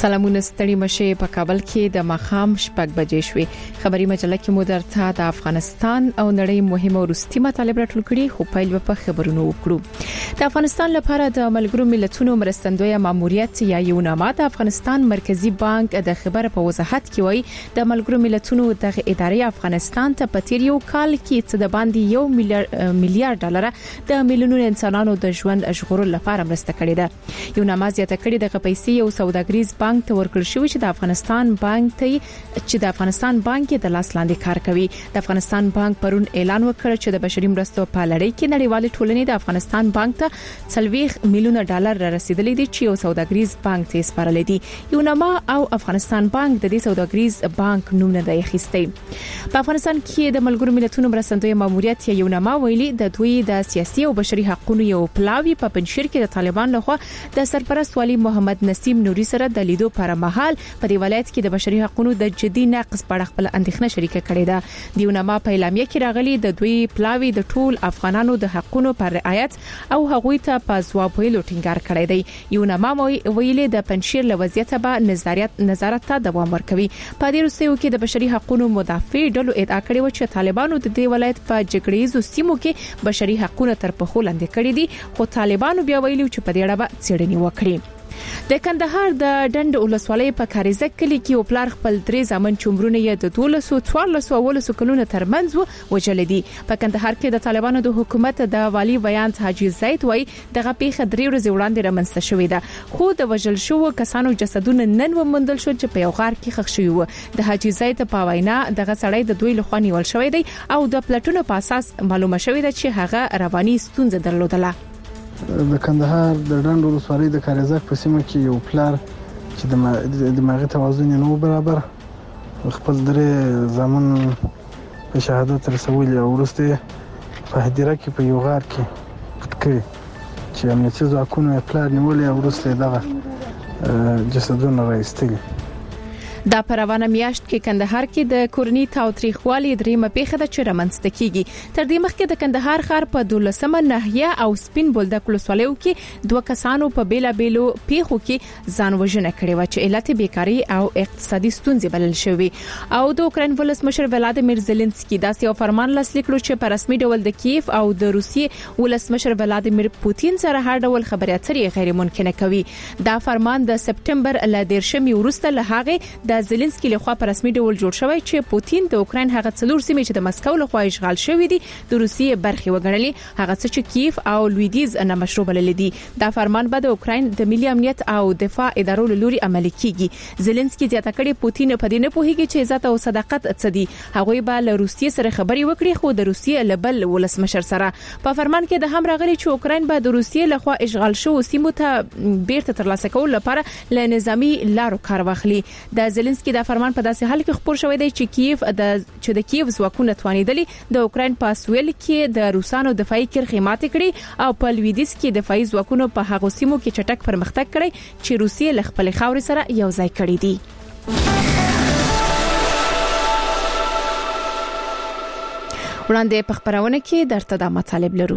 سلامونه ستړي مشه په کابل کې د ماخام شپږ بجې شوې خبري مجله کې مو درته د افغانستان او نړۍ مهمه ورستي مطالب راټول کړي خو پیل په خبرونو وکړو د افغانستان لپاره د ملګرو ملتونو مرستندوی ماموریت یا یوناما د افغانستان مرکزی بانک د خبره په وضاحت کې وایي د ملګرو ملتونو د ادارې افغانستان ته په تیر یو کال کې څه د باندې 1 میلیارډ ډالر د میلیونونو انسانانو د ژوند ژغورلو لپاره مرسته کړې ده یوناما زیاته کړې د پیسې یو سوداګریز بانک ته ورکړل شوی چې د افغانستان بانک د لاس لاندې کار کوي د افغانستان بانک پرون اعلان وکړ چې د بشري مرستو په لړۍ کې نړیوال ټولنې د افغانستان بانک ته 30 میلیونه ډالر رسیدلې دي چې یو سوداګریز بانک ته سپارلې دي یوناما او افغانستان بانک د دې سوداګریز بانک نوم نه دی اخیستی په افغانستان کې د ملګرو ملتونو مرستندوی ماموریت یا یوناما ویلي د دوی د سیاسي او بشري حقوقو یو پلاوی په پنځیر کې د طالبان لخوا د سرپرست والی محمد نسیم نوري سره د لیدو پر مهال په دی ولایت کې د بشري حقوقو د جدي نقض په اړه خپل اندېښنه شریکه کړې ده د یوناما په اعلامیه کې راغلي د دوی پلاوی د ټول افغانانو د حقوقو پر رعایت او هغوی ته په ځواب ویلو ټینګار کړی دی یوناما ویلي د پنځیر لوضعیت به نظارت ته دوام ورکوي په دې وروستیو کې د بشري حقوقو مدافع ډلو ادعا کړې و چې طالبانو د دې ولایت په جګړیزو سیمو کې بشري حقوقو تر پخو لاندې کړې دي خو طالبانو بیا ویلي چې په دې اړه به څېړنې وکړي د کندهار د ډند ولسوالۍ په کاریزه کلی کې او پلار خپل درې ځامن چمرونه یې د 1214 کلونو ترمنځ وجل دي په کندهار کې د طالبانو د حکومت د والی ویانت حاجی زید وای دغه پیښه 3 ورځې وړاندې رامنځته شوې ده خو د وجل شو کسانو جسدونه نن ومندل شو چې په یو غار کې ښخ شوی و د حاجی زید په وینا دغه سړی د دوی لخوا نیول شوی دی او د پلټونو په اساس معلومه شوې ده چې هغه رواني ستونزه درلودله د کندهار د ډند ولسوالۍ د کاریزک په سیمه کې یو پلار چې د دماغي توازن نه برابر خپل درې ځامن په شهادت رسولي او ورسته په هدیره کې په یو غار کې پټ کړي چې امنیتي ځواکونه پلار نیولې او ورسته دغه جسدونه راځتلي دا پروانه میاشت کې کندهار کې د کورنی تاوتریخوالي دریمه پیښه د چرمنځ تکیږي تر دې مخکې د کندهار ښار په 12مه ناحیه او سپین بولدک ولسوالیو کې 2 کسانو په بیلابېلو پیښو کې ځان وژنه کړې و چې علت بیکاری او اقتصادي ستونزې بلل شوې او د اوکرين ولسمشر ولادیمیر زيلنسکي داسې یو فرمان لاسلیک کړ چې په رسمي ډول د کیف او د روسیې ولسمشر ولادیمیر پوتین سره هر ډول خبرې اترې غیر ممکنه کوي دا فرمان د سپټمبر ل 13 وروسته له هغه د زيلنسکي لخوا په رسمي ډول جوړ شوی چې پوتین د اوکرين هغه څلور سیمې چې د مسکو لخوا اشغال شوې دي د روسیې برخې وګڼلې هغه څه چې کیف او لویدیز نه مشروع بلل دي دا فرمان به د اوکرين د ملي امنیت او دفاع ادارو لوري عملي کیږي زيلنسکي زیاته کړي پوتین په دې نه پوهیږي چې عزت او صداقت څه دي هغه به له روسیې سره خبري وکړي خو د روسیې لبل ولسمشر سره په فرمان کې د هم راغلي چې اوکرين به د روسیې لخوا اشغال شو سیمو ته بیرته ترلاسه کول لپاره له نظامی لارو کار واخلي د زيلنسکي دا فرمان په داسې حال کې خبر شوی دی چې د کیف ځواکونه توانیدلي د اوکرين په سویل کې د روسانو دفاعي کرښې ماتې کړې او په لویدیز کې دفاعي ځواکونه په هغو سیمو کې چټک پرمختګ کړی چې روسیې له خپل خاورې سره یو ځای کړی دي وړاندې په خبرونه کې درته دا مطالب لرو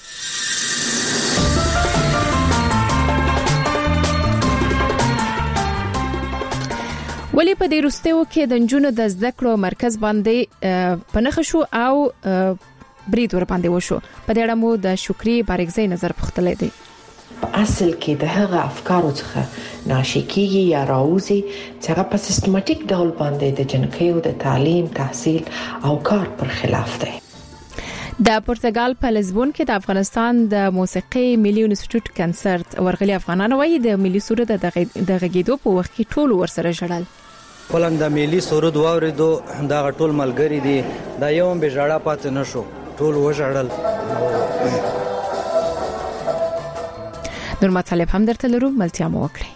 ولی په دې وروستیو کې د جنونو د زده کړو مرکز باندې پنخ شو او برید ور باندې وشو په دې اړه مو د شکری بارګزی نظر پختلې دی اصل کې د هغه افکارو څخه ناشکیږي یا راوځي چې هغه په سیستماتیک ډول باندې د جنکیو د تعلیم تحصیل او کار پر خلاف دی د پرتګال په لزبون کې د افغانستان د موسیقي ملي انسټیټیوټ کنسرت ورغلي افغانانو وایي د ملي سرود د غږیدو په وخت کې ټول ورسره ژړل ولنګ د ملي سرود واوریدو دا ټول ملګری دي دا یو به ژړا پات نه شو ټول وژړل نور مطالب هم درته لرو ملتیا مو وکړئ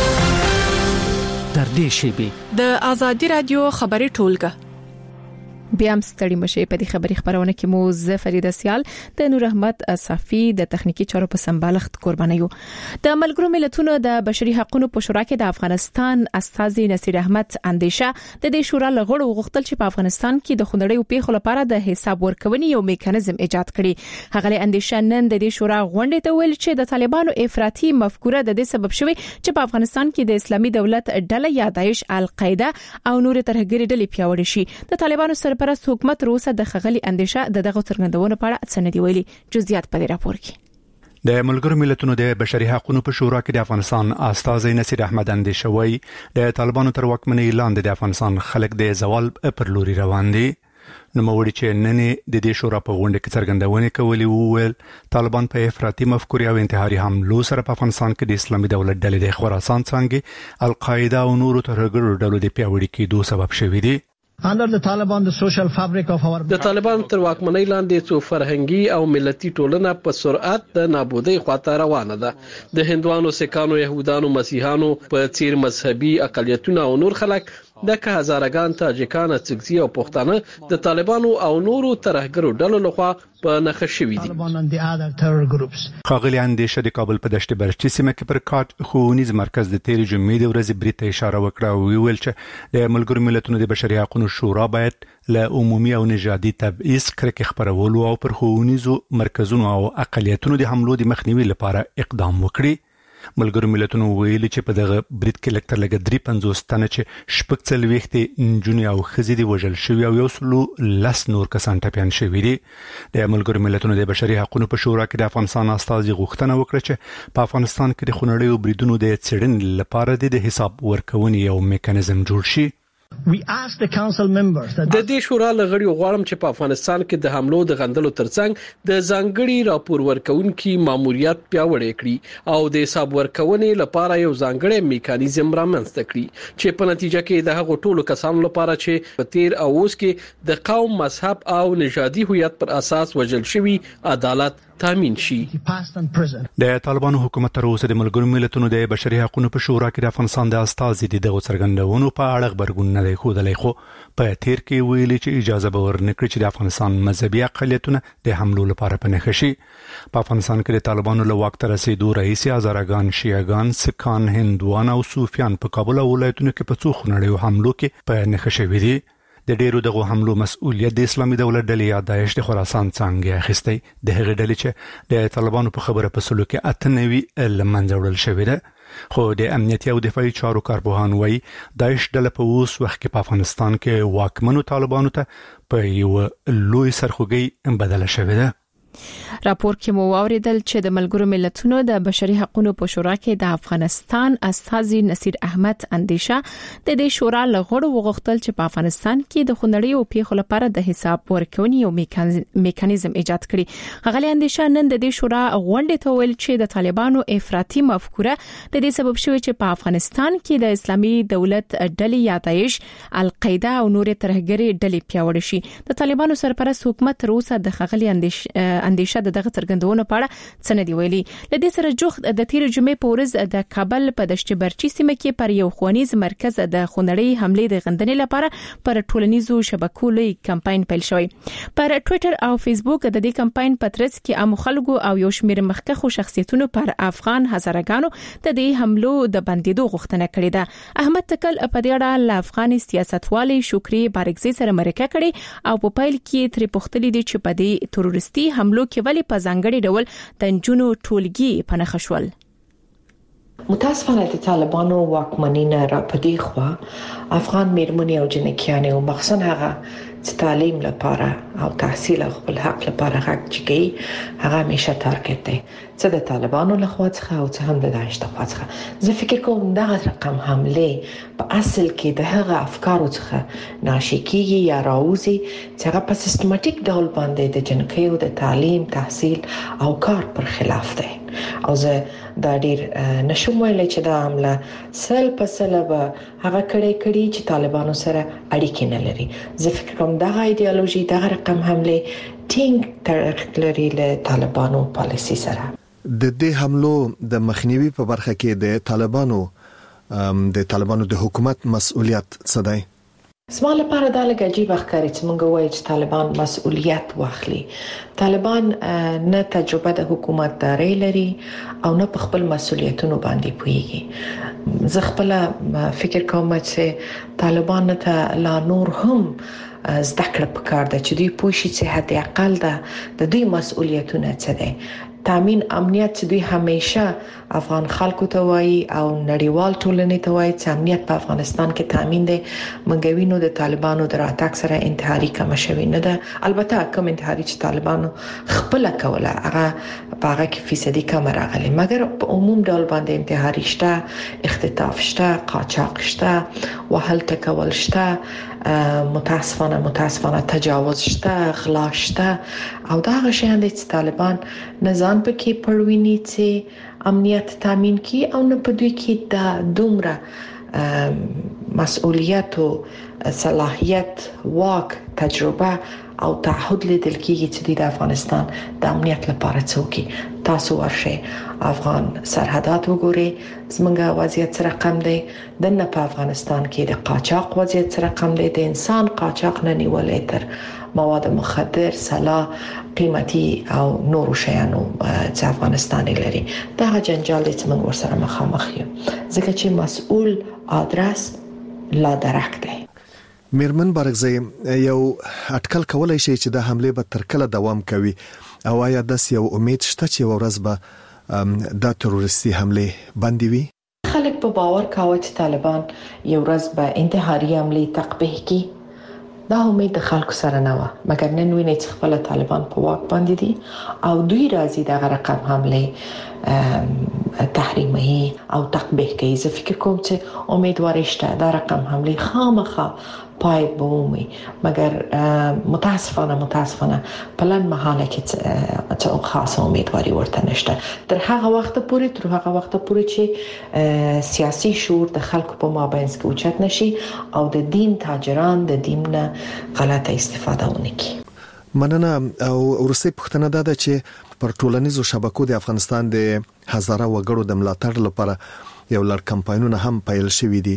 در دې شیبه د ازادي رادیو خبري ټولګه بیا هم ستړي مشه په دې خبري خبرونه کې مو ز فرید سیال د نور احمد صافی د تخنیکی چارو په سمبالښت قرباني یو د ملګرو ملتونو د بشري حقوقو په شورا کې د افغانستان استاذي نصیر احمد اندیشه د دې شورا لغړو غوښتل چې په افغانستان کې د خونړیو پیښو لپاره د حساب ورکونې یو میکانیزم ایجاد کړي هغه اندیشه نن د دې شورا غونډه ته ویل چې د طالبانو افراطي مفکوره د دې سبب شوی چې په افغانستان کې د اسلامي دولت ډله یا داعش القاعده او نور ترهګری ډلې پیاوړې شي د طالبانو سرپرست حکومت روسه د خغلی اندیشه د دغه څرګندونو په اړه څه نه دی ویلي جزئیات په دې راپور کې د ملګرو ملتونو د بشري حقوقو په شورا کې د افغانستان استاذ نصیر احمد اندیشه وایي د طالبانو تر واکمنۍ لاندې د افغانستان خلک د زوال پر لوري روان دي نو موري چې نن د دې شورا په غونډه کې څرګندونه کوي وویل طالبان په افراطي مفکورې او انتحاري حملو سره په افغانستان کې د اسلامي دولت ډلې د خراسان څنګه القاعده او نورو ترهګرو ډلو د پیاوړي کېدو سبب شوی دی Under the Taliban, the social fabric of our د طالبان تر واکمنۍ لاندې څو فرهنګي او ملتي ټولنه په سرعت د نابودۍ خواته روانه ده د هندوانو سکانو يهودانو مسیحانو په څیر مذهبي اقلیتونه او نور خلک د هزارګان تاجکان څګزي او پښتانه د طالبانو او نورو ترهګرو ډلو لخوا په نخښه شوي دي خاغلی اندیشه د کابل په دشت برچی سیمه کې پر کاټ خونیز مرکز د تیر جمعې د ورځې بریټ اشاره وکړه او ویل چې د ملګرو ملتونو د بشري حقوقو شورا باید له عمومي او نژادي تبعیض کرکه خبرولو او پر خونیزو مرکزونو او اقلیتونو د حملو د مخنیوي لپاره اقدام وکړي ملګرو ملتونو ویلي چې په دغه بریټ کې لکټر لګ 350 تنه چې شپږ ویختي نجونې او خزې دی وژل شوی او یو سلو لس نور کسان ټپيان شوی دي د ملګرو ملتونو د بشري حقوقو په شورا کې د افغانستان استاذ غوښتنه وکړه چې په افغانستان کې د خونړیو بریدونو د څېړنې لپاره د حساب ورکونې یو میکانیزم جوړ شي We ask the council members that د دې شورا لغړي غواړم چې په افغانستان کې د حملو د غندلو ترڅنګ د ځانګړي راپور ورکونکو ماموریت پیاوړی کړي او د حساب ورکونې لپاره یو ځانګړی میکانیزم رامنځته کړي چې په نتیجه کې د هغو ټولو کسانو لپاره چې په تیر او اوس کې د قوم مذهب او نژادي هویت پر اساس وژل شوی عدالت تامین شي د طالبانو حکومت تر اوسه د ملګرو ملتونو د بشري حقوقو په شورا کې د افغانستان د استاذ د دغه څرګندونو په اړه خبرګون نه دی خودلې خو په تیر کې ویلي چې اجازه به ورنکړي چې د افغانستان مذهبي اقلیتونه د حملو لپاره پنهښ شي په افغانستان کې د طالبانو له واک تر رسیدو رئیس هزارګان شیعاګان سکان هندوان او صوفیان په کابل ولایتونو کې په څو خونړیو حملو کې پنهښ شوي دي د ډیرو دغه حملو مسؤلیت د اسلامي دولت ډلې یا داعش د خراسان څنګه اخیستی د هغې ډلې چې د طالبانو په خبره په سلو کې 98 لمنځه وړل شوی ده خو د امنیتي او دفاعي چارو کارپوهان وایي داعش ډله په اوس وخت کې په افغانستان کې واکمنو طالبانو ته په یو لوی سرخوږی بدله شوې ده راپور کې مو اوریدل چې د ملګرو ملتونو د بشري حقوقو په شورا کې د افغانستان استاذ نصیر احمد اندیشه د دې شورا لغړو وغوښتل چې په افغانستان کې د خونړیو پیښو لپاره د حساب ورکونې یو میکانیزم ایجاد کړي غلي اندیشه نن د دې شورا غونډه ته ویل چې د طالبانو افراطي مفکوره د دې سبب شوی چې په افغانستان کې د اسلامي دولت ډلې یا داعش القاعده او نور ترهګری ډلې پیاوړې شي د طالبانو سرپرست حکومت روسه د خغلی اندیشه د دغه څرګندونو په اړه څه نه دی ویلي لدې سره جوخت د تیر جمعې په ورځ د کابل په دشت برچی سیمه کې پر یو خونیز مرکز د خونړی حمله د غندنې لپاره پر ټولنیزو شبکو لوی کمپاین پیل شوی پر ټوئیټر او فیسبوک د دې کمپاین په ترڅ کې عام خلکو او یو شمېر مخکخو شخصیتونو پر افغان هزارګانو د دې حملو د بندیدو غوښتنه کړې ده احمد تکل په دې اړه له افغان سیاستوالي شکری بارګزي سره مرکه کړې او په پیل کې تر پوښتنې دي چې په دې تروریستي حملو کې ولی په ځانګړي ډول د جنونو ټولګي پنهښ شول متاسفانه د طالبانو واکمنۍ نه را پدې خو افغان میرمنې او جنکیانې او مخصوصا هغه چې تعلیم لپاره او تحصیل او خپل حق لپاره حق چګي هغه همیشه تارګت دی څه د طالبانو لخوا څخه او څه هم د داعش لخوا څخه زه فکر کوم دغه رقم حمله په اصل کې د هغه افکارو څخه ناشې کیږي یا راوځي چې هغه په سیستماتیک ډول باندې د جنکیو د تعلیم تحصیل او کار پر خلاف دی او زه دا ډیر نشم ویلای چې دا عمله سل په سل به هغه کړي چې طالبانو سره اړیکې نه لري زه فکر کوم دا ایدئولوژي دا رقم حمله ټینګ تړاو لري له طالبانو پالیسي سره د دې حملو د مخنیوي په برخه کې د طالبانو د حکومت مسؤلیت څه دی زما لپاره دا لږ عجیبه ښکاري چې موږ وایو چې طالبان مسؤلیت واخلي. طالبان نه تجربه د حکومت داري لري او نه په خپل مسؤلیتونو باندې پوهیږي. زه خپل فکر کوم چې طالبان ته لا نور هم زده کړه پکار ده چې دوی پوه شي چې حد اقل د دوی مسؤلیتونه څه دي. تامین امنیت چې دوی همیشه افغان خلکو ته وایي او نړیوال ټولنې ته وایي چې امنیت په افغانستان کې تامین دی. منګوینو د طالبانو د راتګ سره انتحاري کم شوی نه ده. البته کوم انتحاري چې طالبانو خپل کوله هغه هغه کې فیصدي کم راغلی، مګر په عموم ډول باندې انتحاري شته، اختطاف شته، قاچاق شته، وهل تکول شته، متاسفانه تجاوز شته، غلا شته او دا هغه شیان دي چې طالبان نظام پکې پړویني چې امنیت تامین کی او نه په دوی کې د دومره مسؤلیت او صلاحیت، واک، تجربه او تعهد لیدل کیږي چې د افغانستان د امنیت لپاره څوکي. تاسو ورشه افغان سرحدات وګورئ، زمونږ وضعیت سره رقم دی. د نه په افغانستان کې د قاچاق وضعیت سره رقم دی. د انسان قاچاق نه نیولې تر مواد مخدر، سلاح، قیمتي او نور شیانو چې افغانستان لري. دا جنجال چې موږ ورسره مخامخ یو، ځکه چې مسؤل آدرس لا درک دی. میرمن بارګزی، یو اټکل کولای شي چې د حمله به تر کله دوام کوي او آیا داس یو امید شته چې ورځ به د تروریستي حمله باندې وي؟ خلک په باور کاوه چې طالبان یو ورځ به انتحاري حمله تقبیح کی. دا امید د خلکو سره نه و، مګر نن ویني چې خپل طالبان په واک باندې دي او دوی راځي دغه رقم حمله تحریمي او تقبیح کوي. زه فکر کوم چې امیدواري شته دا رقم حمله خامخا پای بومي، مګر متاسفانه پلان محاله کې چې خاصه امیدواري ورته نشته. تر هغه وخت پورې چې سیاسي شعور د خلکو په مابین کې اوچت نشي او د دین تاجران د دین نه غلطه استفاده ونه کوي. مننه. او ورسې پښتنه ده چې پر ټولنیزو شبکو د افغانستان د هزاره وګړو د ملاتړ لپاره یو لړ کمپاینونه هم پیل شوي دي.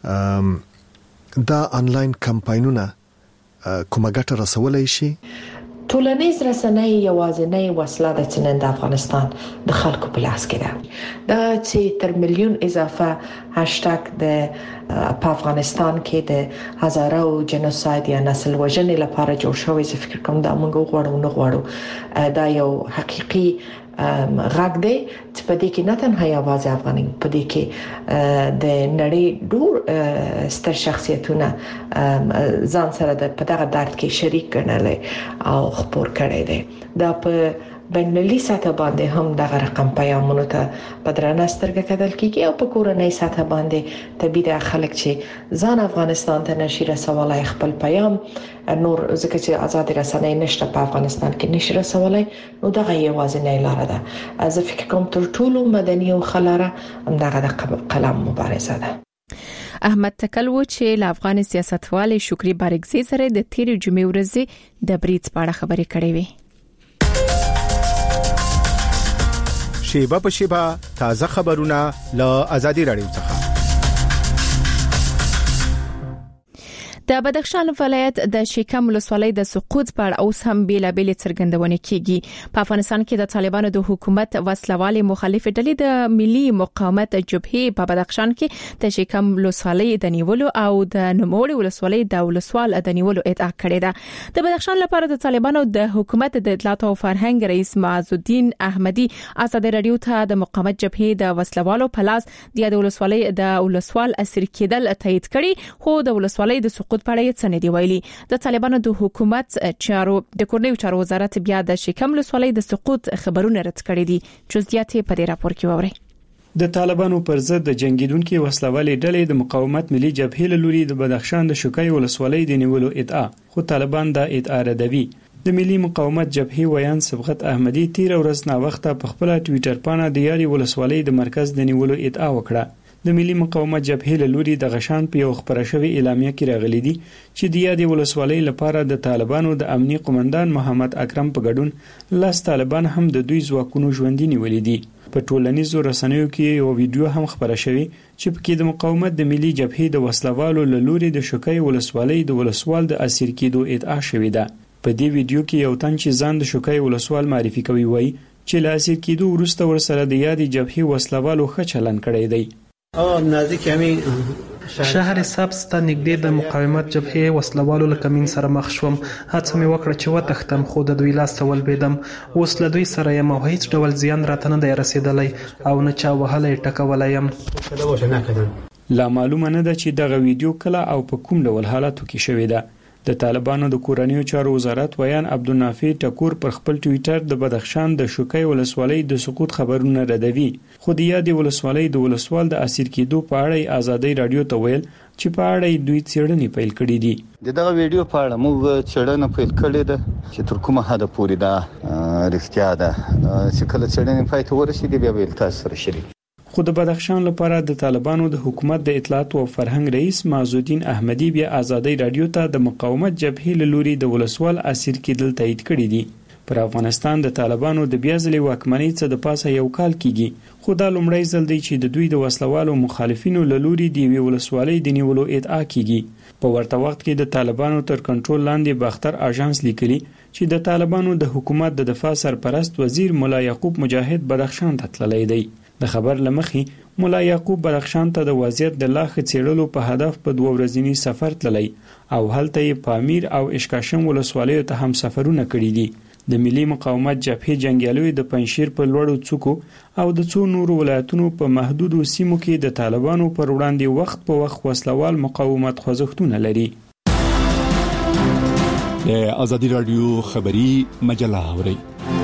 دا انلاین کمپاینونه کومه ګټه رسولای شي؟ ټولنیز رسنۍ یوازینۍ وسله ده چې نن د افغانستان د خلکو په لاس کې ده. دا چې تر میلیون اضافه هاشټاګ د په افغانستان کې د هزاره او جنوساید یا نسل وژنې لپاره جوړ شوی، زه فکر کوم دا موږ غواړو دا یو حقيقي غږ دی چې په دې کې نه تنها یوازې افغانان، په دې کې د نړۍ ډېر ستر شخصیتونه ځان سره په دغه درد کې شریک ګڼل او خبر کړي دي. دا په بین‌المللي سطح باندې هم دغه رقم پیغامونو ته په درنه سترګه کتل کیږي او په کورنۍ سطح باندې طبيعي خلک چې ځان افغانستان ته نشي رسولای خپل پیغام نور ځکه چې آزاد رسنۍ نشته په افغانستان کې نشي رسولای، نو دغه یوازینۍ لار ده. زه فکر کوم تر ټولو مدني او خلاره دغه د قلم مبارزه ده. احمد تکلو چې له افغان سیاستوال شکری بارګزی سره د تیر جمعې ورځې د بریټ په اړه خبرې کړې وې. شیبه په شیبه تازه خبرونه له ازادي رادیو څخه. د بدخشان ولایت د شیکم ولسوالۍ د سقوط پر اوس هم بیلابل څرګندونه کیږي. په افغانستان کې د طالبانو د حکومت وسلوالي مخالف ډلې د ملي مقاومت جبهې په بدخشان کې د شیکم ولسوالۍ د نیولو او د نوموړي ولسوالۍ د ولسوال د نیولو ادعا کړې ده. د بدخشان لپاره د طالبانو د حکومت د اطلاعات او فرهنګ رئیس معز الدین احمدي ازادي رادیو ته د مقاومت جبهې د وسلوالو په لاس د ولسوالۍ د ولسوال اسیر کېدل تایید کړي، خو د ولسوالۍ د سقوط په اړه یې څه نه دی ویلي. د طالبانو د حکومت چارو د کورنیو چارو وزارت بیا د شیکم ولسوالۍ د سقوط خبرونه رد کړي دي. جزئیات په دې راپور کې ووري. د طالبانو پر ضد د جنگیدونکو وسلوالې ډلې د مقاومت ملي جبهې له لوري د بدخشان د شوکای ولسوالۍ د نیولو ادعا، خو طالبان دا ادعا ردوي. د ملي مقاومت جبهې ویان صبغت احمدي تیر ورځ نا وخته په خپل ټوئیټر باندې د یاري ولسوالۍ د مرکز د نیولو ادعا وکړه. د ملي مقاومت جبهې له لوري د غشان په یو خبره شوی اعلامیه کې راغلي دي چې د یادې ولسوالۍ لپاره د طالبانو د امنیتي قومندان محمد اکرم په ګډون لاس طالبان هم د دوی ځواکونو ژوندۍ نیولې دي. په ټولنیزو رسنیو کې یو ویډیو هم خبره شوې چې پکې د مقاومت د ملي جبهې د وسلوالو له لوري د شوکۍ ولسوالۍ د ولسوال د اسیر کېدو ادعا شوې ده. په دې ویډیو کې یو تن چې ځان د شوکۍ ولسوال معرفي کوي وایي چې له اسیر کېدو وروسته ورسره د یادې جبهې وسلوالو ښه چلند کړی دی. نزدیک همین شهر سبز ته نږدې د مقاومت جبهې وسلوالو له کمین سره مخ شوم. هڅه مې وکړه چې وتښتم خو د دوی لاس ته ولوېدم. اوس له دوی سره یم او هیڅ ډول زیان راته نه دی رسېدلی او نه چا وهلی ټکولی یم. لا معلومه نه ده چې دغه ویډیو کله او په کوم ډول حالاتو کې شوې ده. د طالبانو د کورنیو چارو وزارت ویان عبدالنافع ټکور پر خپل ټویټر د بدخشان د شوکۍ ولسوالۍ د سقوط خبرونه ردوي. خو د یادې ولسوالۍ د ولسوال د اسیر کېدو په اړه آزادۍ رادیو ته ویل چې په اړه دوی څېړنې پیل کړې دي. دغه ویډیو په اړه موږ څېړنه پیل کړې ده چې تر کومه حد پورې دا رښتیا ده چې کله څېړنې پای ته ورسېږي بیا به تاسو سره شریک. خو د بدخشان لپاره د طالبانو د حکومت د اطلاعات او فرهنګ رئیس معزالدین احمدی بیا آزادۍ رادیو ته د مقاومت جبهې له لوري د ولسوال اسیر کېدل تایید کړی دي. پر افغانستان د طالبانو د بیا ځلې واکمنۍ څخه د پاسه یو کال کېږي، خو دا لومړی ځل دی چې د دوی د وسلوالو مخالفینو له لوري د یوې ولسوالۍ د نیولو ادعا کېږي. په ورته وخت کې د طالبانو تر کنټرول لاندې باختر اژانس لیکلي چې د طالبانو د حکومت د دفاع سرپرست وزیر مولا یعقوب مجاهد بدخشان ته تللی دی. د خبر لمخې مولا یعقوب بدخشان ته د وضعیت د لاخ څېړلو په هدف په 2 ورځنی سفر تللی او هلته یې پامیر او اشکاشم ولسوالیو ته هم سفرونه کړي دي. د ملي مقاومت جبهې جنگیالوی د پنځشیر په لوړو څوکو او د څو نورو ولایتونو په محدودو سیمو کې د طالبانو پر وړاندې وخت په وخت وسلوال مقاومت خوځښتونه لري. د ازادي رادیو خبری مجله اوري.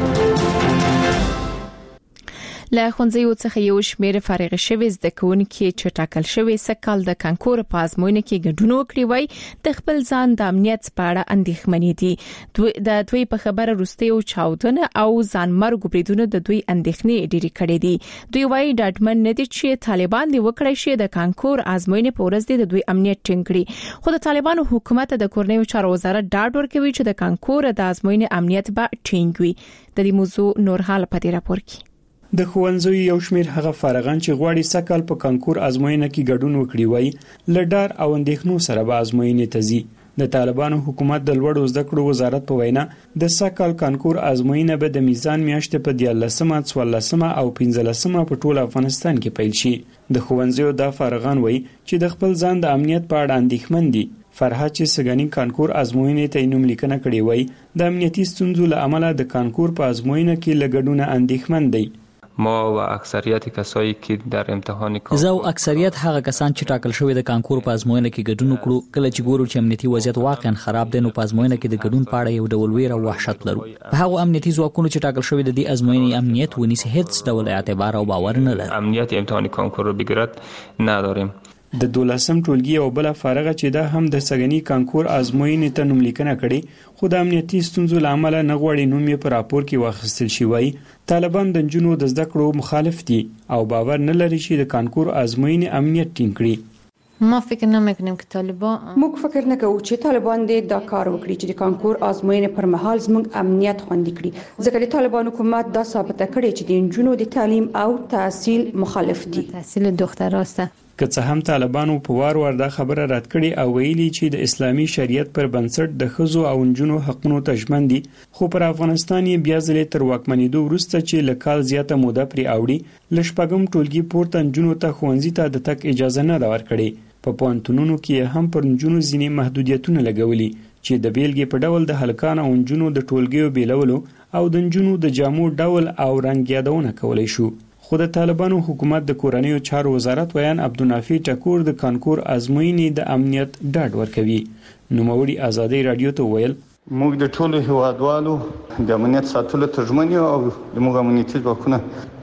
له ښوونځیو څخه یو شمېر فارغ شوي زده کوونکي چې ټاکل شوی سکهال د کانکور په ازموینه کې ګډون وکړي وای د خپل ځان د امنیت په اړه اندېښمنې دي. د دوی په خبره وروستیو چاودنه او ځان مرګ بریدونه د دوی اندېښنې ډېرې کړې دي. دوی وایي ډاډمن نه دي چې طالبان دې وکړي شي د کانکور ازموینه په ورځ د دوی امنیت ټینګ کړي. خو د طالبانو حکومت د کورنیو چارو وزارت ډاډ ورکوي چې د کانکور د ازموینې امنیت به ټینګ وي. د دې موضوع نور حال په دې راپور کې د ښوونځیو یو شمېر هغه فارغان چې غواړي سکهال په کانکور ازموینه کې ګډون وکړي وای له ډار او اندېښنو سره به ازموینې ته ځي. د طالبانو حکومت د لوړو زده کړو وزارت په وینا د سکهال کانکور ازموینه به د میزان میاشتې په 14 او 15 په ټول افغانستان کې پیل شي. د ښوونځیو د فارغان وای چې د خپل ځان د امنیت په اړه اندېښمن دي. فرحت چې سګنی کانکور ازموینې ته نوم لیکنه کړې وای د امنیتي ستونزو له امله د کانکور په ازموینه کې لګډونه اندېښمن دي. ما و اکثریت کسایی که در امتحان کانکور زه او اکثریت هغه کسان چې ټاکل شوی د کانکور په ازموینه کې ګډون وکړو کله چې ګورو چې امنیتي وضعیت واقعا خراب دی نو په ازموینه کې د ګډون په اړه یو ډول ویره او وحشت لرو. په هغه امنیتي ځواکونو چې ټاکل شوی د دې ازموینې امنیت ونیسي هیڅ ډول اعتبار او باور نه لري. امنیت امتحان کانکور رو بگیرد نداریم. د 12م ټولګي او بل فارغه چې دا هم د سګنی کانکور ازموینې ته نوم لیکنه کړي خو د امنیتي ستونزو لامل نه غوړي نوم یې په راپور کې واخیستل شي. وای طالبان د جنونو د زده کړو مخالف دي او باور نه لري چې د کانکور ازموینې امنیت ټینګ کړي. ما فکر نمیکنیم که طالبان موږ فکر نه کوو چې طالبان دې دا کار وکړي چې د کانکور ازموینې پر مهال زموږ امنیت خوندي کړي ځکه د طالبان حکومت دا ثابته کړي چې د جنونو د تعلیم او تحصیل مخالف دي. تحصیل دختراسته که څه هم طالبانو په وار وار دا خبره رد کړي او ویلي چې د اسلامي شریعت پر بنسټ د ښځو او نجونو حقونو ته ژمن دي، خو پر افغانستان یې بیا ځلې تر واکمنېدو وروسته چې له کال زیاته موده پرې اوړي له شپږم ټولګي پورته نجونو ته ښوونځي ته د تګ اجازه نه ده ورکړې. په پوهنتونونو کې هم پر نجونو ځینې محدودیتونه لګولي چې د بیلګې په ډول د هلکانو او نجونو د ټولګیو بیلولو او د نجونو د جامو ډول او رنګ یادونه کولی شو. خو د طالبانو حکومت د کورنیو چارو وزارت ویان عبدالنافع ټکور د کانکور ازموینې د امنیت ډاډ ورکوي. نوموړي ازادۍ رادیو ته ویل موږ د ټولو هیوادوالو د امنیت ساتلو ته ژمن یو او زموږ امنیتي ځواکونه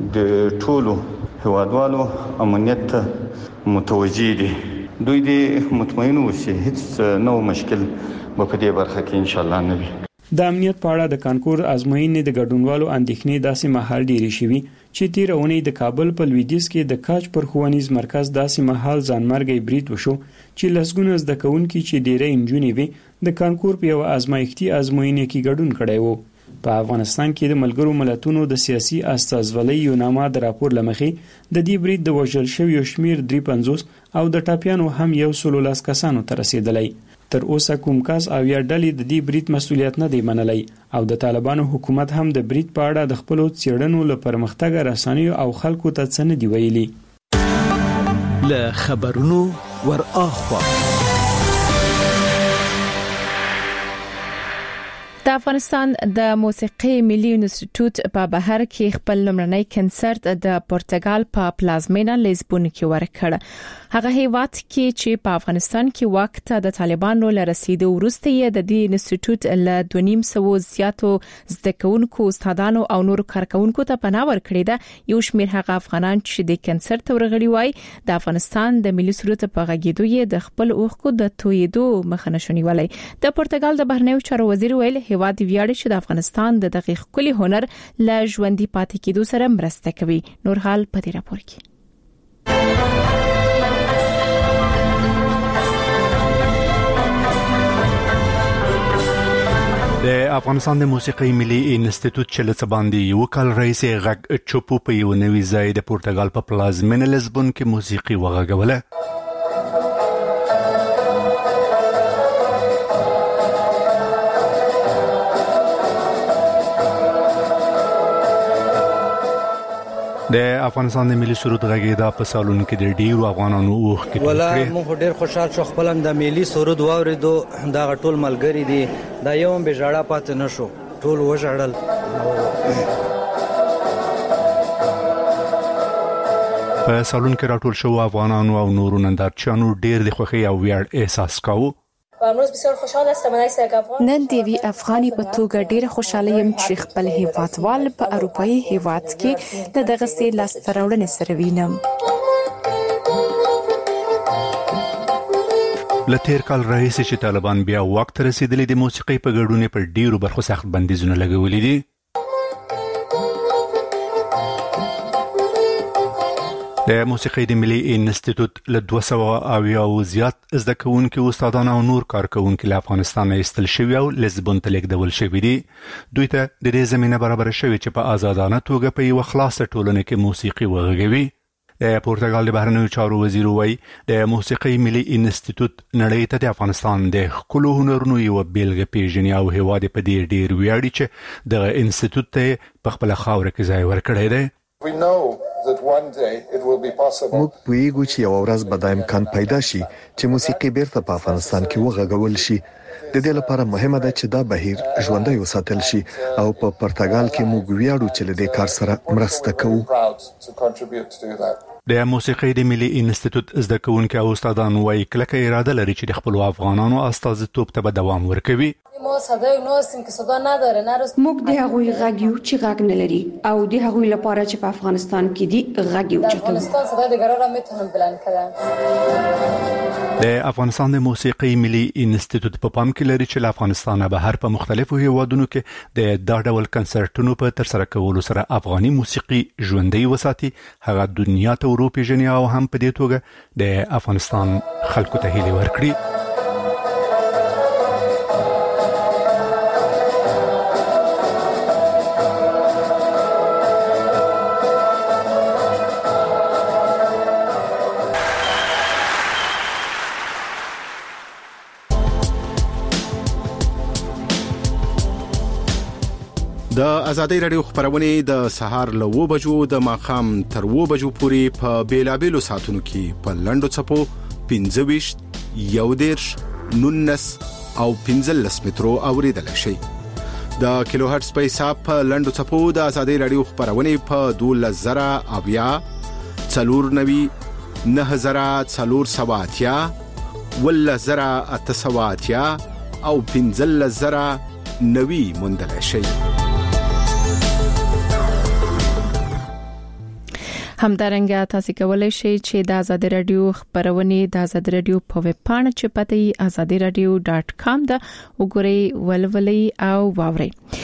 د ټولو هیوادوالو امنیت ته متوجه دي. دوی دې مطمئن اوسي هیڅ نو مشکل به په دې برخه کې ان شاء الله نه وي. د امنیت په اړه د کانکور ازموینې د ګډونوالو اندېښنې داسې مهال ډېرې شوي چې تیر اونۍ د کابل په لویدیځ کې د کاج پر ښوونیز مرکز داسې مهال ځانمرګی برید وشو چې لسګونه زده کوونکي چې ډېری نجونې وې د کانکور په یوه ازمایښتي ازموینې کې ګډون کړی و. په افغانستان کې د ملګرو ملتونو د سیاسي استازولۍ یو نامه د راپور لمخې د دې برید د وژل شویو شمیر 350 او د ټاپیانو هم 113 کسانو ته رسیدلی. تر اوسه کوم کس او یا ډلې د دې برید مسؤلیت نه دی منلی او د طالبانو حکومت هم د برید په اړه د خپل څېړنو له پرمختګ رسنیو او خلکو ته څه نه دی ویلي. له خبرونو ور اخوا د افغانستان د موسیقي ملي انسټیټیوټ په بهر کې خپل لمړنی کنسرت د پرتګال په پلازمینه لیزبون کې ورکړ. هغه هیواد کې چې په افغانستان کې وخت د طالبانو له رسیدو وروسته یې د دې انسټیټیوټ له 250 زیاتو زده کوونکو استادانو او نورو کارکونکو ته پناه ورکړې ده. یو شمېر هغه افغانان چې د کنسرت ورغلي وای د افغانستان د ملي سرود په غږیدو یې د خپل اوښکو د تویدو مخه نشونی ولای. د پرتګال د بهرنیو چارو وزیر ویل هیواد ویاړي چې د افغانستان د دقیق کلی هنر له ژوندۍ پاتې کېدو سره مرسته کوي. نور حال په دې راپور کې. د افغانستان د موسیقي ملي انسټیټیوټ چې له باندې یو کال رئیس غږ چوپو په یو نوي ځای د پرتګال په پلازمینه لیزبون کې موسیقي وغږوله. د افغانستان د ملي سرود غږیدا په سالون کې د ډیرو افغانانو اوخ کې ولا موږ ډیر خوشاله شو خپل د ملي سرود واوریدو. دا ټول ملګری دي دا یو به ژړا پات نه شو ټول وژړل. په سالون کې راټول شو افغانانو او نورو نندارچیانو ډیر د خوښۍ او ویاړ احساس کاوه. امروز بسیار خوشحال هستم نن دیوی افغانی په توګه ډیر خوشاله یم چې خپل هیوادوال په اروپאי هیواد کې د دغه سي لاس تراوړنې سره وینم. لتیر کال رئیس چې طالبان بیا وخت رسیدلی د موسیقي په ګډون په ډیرو برخو سخت بندیزونه لګولې دي. د موسیقي د ملي انسټیټیوټ له 200 او زیات زده کوونکو استادان او نور کارکونکو له افغانستان ایستل شوی او لیزبون ته لیږدول شوی دي. دوی ته د دې زمينه برابر شوی چې په آزادانه توګه په یو خلاصه ټولنه کې موسیقي وغږوي. د پرتګال د بهرنیو چارو وزیر وایي د موسیقي ملي انسټیټیوټ نړۍ ته د افغانستان د خپل هنرونو یو بیلګه پیژني او هیواد په دې ډیر ویاړي چې د انسټیټیوټ ته په خپل خاور کې ځای ورکړی دی. موږ پوهیږو چې یو ورځ به دا امکان پیدا شي چې موسیقي بیرته په افغانستان کې وغږول شي. د دې لپاره مهمه ده چې دا بهیر ژوندی وساتل شي او په پرتګال کې موږ ویاړو چې له دې کار سره مرسته کوو. د موسیقي د ملي انسټیټیوټ زده کوونکو او استادانو وايي کلکه اراده لري چې د خپل افغانانو استازیتوب ته دوام ورکوي. موږ د هغوی غږ یو چې غږ نه لري او د هغوی لپاره چې په افغانستان کې دي غږ یو چتو. د افغانستان د موسیقي ملي انسټیټیوټ په پام کې لري چې له افغانستان بهر په مختلفو هیوادونو کې د دا ډول کنسرتونو په تر سره کولو سره افغاني موسیقي ژوندۍ وساتي. هغه دنیا ته وروپیژني او هم په دې توګه د افغانستان خلکو ته هیله ورکړي. د ازادي رادیو خبرونه د سهار له 2 بجو د ماخام تر 2 بجو پورې په بیلابېلو ساعتونو کې په لندو چپو 15 یودیرش 19 او 15 مترو اوریدل شي. د کیلو هرتز په حساب په لندو چپو د ازادي رادیو خبرونه په 12000 اویا 490 9480 ولزرا اتسواتیا او 15000 نوي مندل شي. همدارنګه تاسو کولای شئ چې د آزادي رادیو خبرونه د آزادي رادیو په ویب پاڼه چې پته azadiradio.com دا وګورئ ولولئ او واورئ.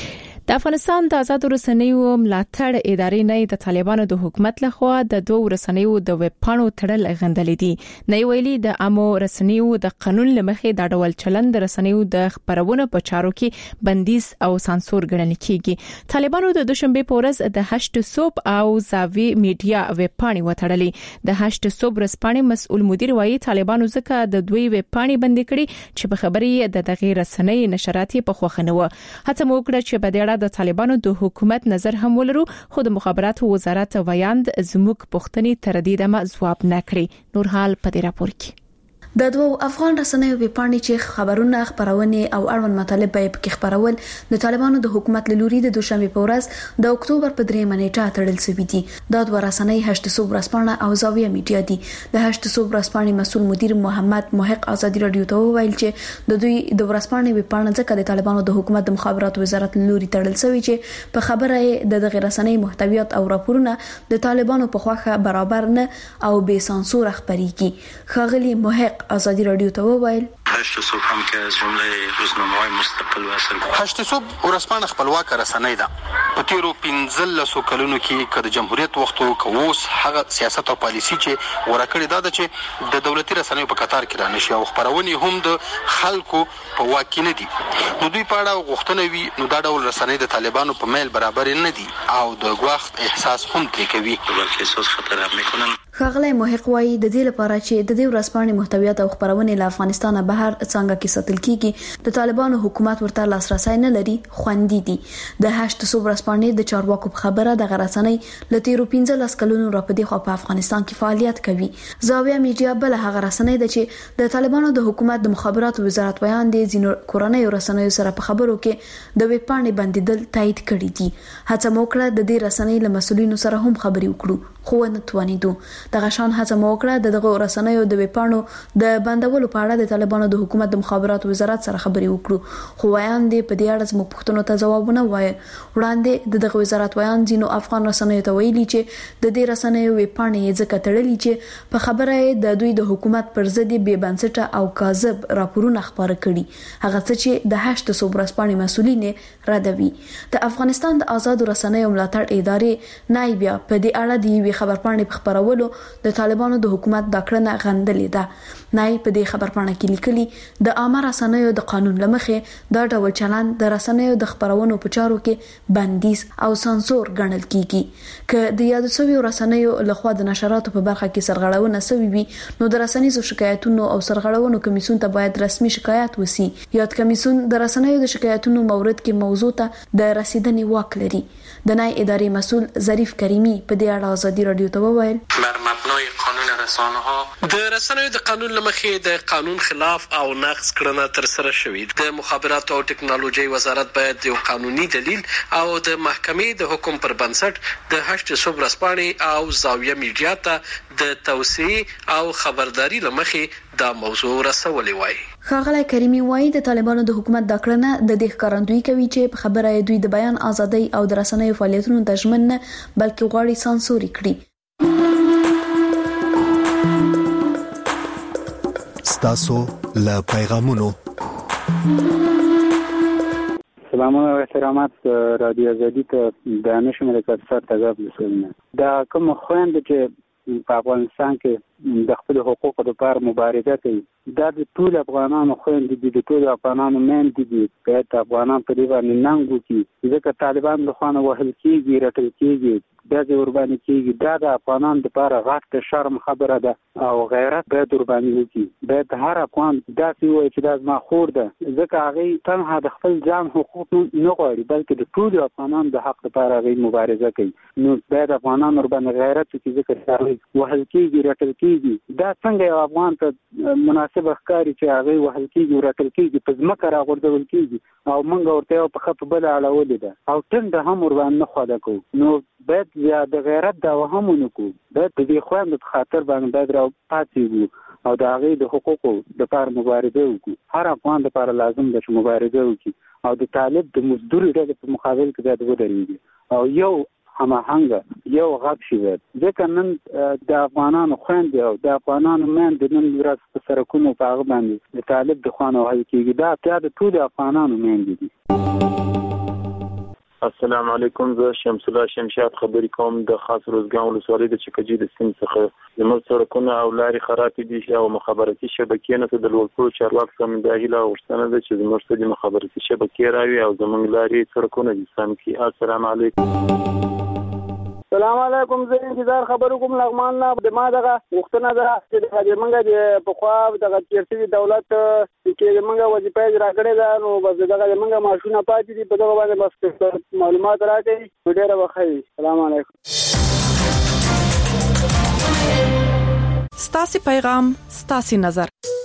د افغانستان د آزاد رسنیو ملاتړ ادارې نه د طالبانو د حکومت لخوا د دوه رسنیو د ویب پاڼو تړل غندلې دي. نه ویلي د عامو رسنیو د قانون لمخې د ډول چلند رسنیو د خبرونو په چارو کې بندیز او سانسور ګڼل کیږي. طالبانو د دوشنبه په ورځ د هشت صوب او زاوی میډیا ویب پاڼې وتړلې. د هشت صوب رسپانې مسؤل مدیر وایي طالبانو ځکه د دوی ویب پاڼې بندي کړې چې په خبري د دغه رسنۍ نشرات په خوښ نه و. هڅه مو وکړه چې په دې اړه د طالبانو د حکومت نظر هم ولرو، خو د مخابراتو وزارت ویاند زموږ پوښتنې تر دې دمه ځواب نه کړی. نور حال په دې راپور کې د دوه افغان رسنیو په پاڼې چې خبرونه خبرونه او اړوند مطالب به په خبرول د طالبانو د حکومت لوري د دوشنبه په ورځ د اکتوبر په 3 نیټه تړل شوې دي. دا دوه رسنۍ هشت صوب رسپانه او زاویه میډیا دي. د هشت صوب رسپانه مسؤل مدیر محمد محق ازادي رادیو ته ویل چې د دوی د رسپانه په پاڼه ځکه د طالبانو د حکومت د مخابراتو وزارت لوري تړل شوی چې په خبره د رسنۍ محتویات او راپورونه د طالبانو په خواخه برابر نه او بے سانسور خبريږي. خاغلی محق ازادي رادیو ته وویل هشت صوب هم که از جمله روزنامه‌های مستقل و اصل هشت صوب ورځپاڼه خپلواک رسنۍ ده. په تیرو 15 کلونو کې که د جمهوریت وختو کووس هغه سیاست او پالیسی چې ورکړی دا چې د دولتي رسنیو په قطار کې رانشي او خبرونه هم د خلکو په واک نه دي. نو دوی په اړه غوښتنه وی نو دا ډول رسنۍ د طالبانو په میل برابر نه دي او د غوښت احساس هم کوي بلکې احساس خطر هم میکنن. خاغلی محق وایي د دې لپاره چې د دې ورځپاڼې محتویات او خبرونه له افغانستانه بهر څنګه کې ساتل کیږي د طالبانو حکومت ورته لاسرسي نه لري خوندې دي. د هشت صوب ورځپاڼې د چارواکو په خبره د غرسنۍ له تیرو 15 کلونو راپدې خو په افغانستان کې فعالیت کوي. زاویه میډیا بل هغه رسنۍ ده چې د طالبانو د حکومت د مخابراتو وزارت بیان دي ځینو کورنۍ رسنیو سره په خبرو کې د ویب پاڼې بندیدل تایید کړي دي. هڅه موکړه د دې رسنۍ له مسؤلینو سره هم خبري وکړو خو نه توانیدو. دغه شان هڅه موکړه دغه رسنیو د ویب پاڼو د بندولو په اړه د طالبانو د حکومت د مخابراتو وزارت سره خبري وکړو خو ویان دي په دې اړه زموږ پوښتنو ته ځوابونه وایي. وړاندې دغه وزارت ویان ځینو افغان رسنیو ته ویلي چې د دې رسنیو ویب پاڼې ځکه تړلې چې په خبره د دوی د حکومت پر ضد بې بنسټه او کاذب راپورونه خبره کړي. هغه څه چې د هشت صوب رسپانې مسؤلین ردوي. د افغانستان د آزاد رسنیو ملاتړ ادارې نایبیا په دې اړه دی خبرپاڼې په خبرولو د طالبانو د حکومت د کړنه غندلې ده. نای په دې خبرپاڼه کې لیکلي د عامه رسنیو د قانون لمخې دا ډول چلند د رسنیو د خبرونو په چارو کې بندیز او سانسور ګڼل کیږي. که د یاد شوی رسنیو لخوا د نشراتو په برخه کې سرغړونه شوی وي نو د رسنیزو شکایتونو او سرغړونو کمیسیون ته باید رسمي شکایت وسی. یاد کمیسیون د رسنیو د شکایتونو مورد کې موضوع ته د رسیدنې واک لري. د نای ادارې مسؤل ظریف کریمی په دې اړه ازادي رادیو ته وویل بر مبنای قانون رسانه‌ها د رسنیو د قانون لمخې د قانون خلاف او نقض کړنه تر سره شوې. د مخابراتو او ټکنالوژي وزارت باید یو قانوني دلیل او د محکمې د حکم پر بنسټ د هشت صوب رسپانې او زاویه میډیا ته د توسعه او خبرداري لمخې دا موضوع رسولې وای. خاغلی کریمی وایي د طالبانو د حکومت د کړنه د دې ښکارندوی کوي چې په خبره دوی د بیان ازادي او د رسنیو فعالیتونو د ژمن نه بلکې غواړي سانسور کړي. ستاسو له پیغامونو سلامونه او احترامات رادیو آزادی ته د نشم د کثرت تجربه وسولنه دا کوم خويند چې په افغانستان کې د خپل حقوقو لپاره مبارزه کوي دا د ټول افغانانو خويند دي د ټول افغانانو مين دي چې افغانان په دې باندې ننګو کې ځکه طالبان له خوانه وهل کیږي رټل کیږي دا د قرباني کیږي دا د افغانانو لپاره غټ شرم خبره ده او غیرت به قرباني وکړي. باید هر افغان دا وایي چې دا زما خور ده ځکه هغه تنها د خپل ځان حقوق نه غواړي بلکې د ټول افغانانو د حق لپاره هغه مبارزه کوي. نو باید افغانان باندې غیرت وکړي ځکه هغه وهل کیږي رټل کیږي. دا څنګه یو افغان ته مناسب ښکاري چې هغه وهل کیږي رټل کیږي په ځمکه راغورځول کیږي او موږ ورته په خپل بل اړولې ده او ټنډه هم ور باندې خواده کوو. نو باید د غیرت دا وهم نکو باید د دې خوند په خاطر باندې باید راو پاتې او د هغه د حقوقو د لپاره مبارزه وکړو. هر افغان لپاره لازم ده چې مبارزه وکړي او د طالب د مزدوري ډلې په مقابل کې باید ودرېږي او یو هماهنګ یو غږ شي. ځکه نن د افغانانو خوند او د افغانانو مین د نن ورځ په سرکونو په هغه باندې د طالب د خوانو هل کېږي دا د ټول افغانانو مین دي. السلام علیکم، زه شمس الله شمشاد خبرې کوم د خاص روزګان ولسوالۍ د چکجي د سیمې څخه. زموږ سړکونه او لارې خرابې دي او مخابراتي شبکې نه د لوړپوړو چارواکو څخه د هیله غوښتنه ده چې زموږ ته د مخابراتي شبکې راوي او زموږ لارې سړکونه دي سم کړي. السلام علیکم. السلام علیکم، زه انتظار خبرو کوم لغمان نه. د ما دغه وختونه ده چې د منګه د پخوا دغه چیرته دولت چې منګه وظیفه راکړې ده، نو بس دغه منګه ماشونه پاتې دي، په دغه باندې بس معلومات راکړي. ډېر وخی. السلام علیکم. ستاسو پیغام ستاسو نظر.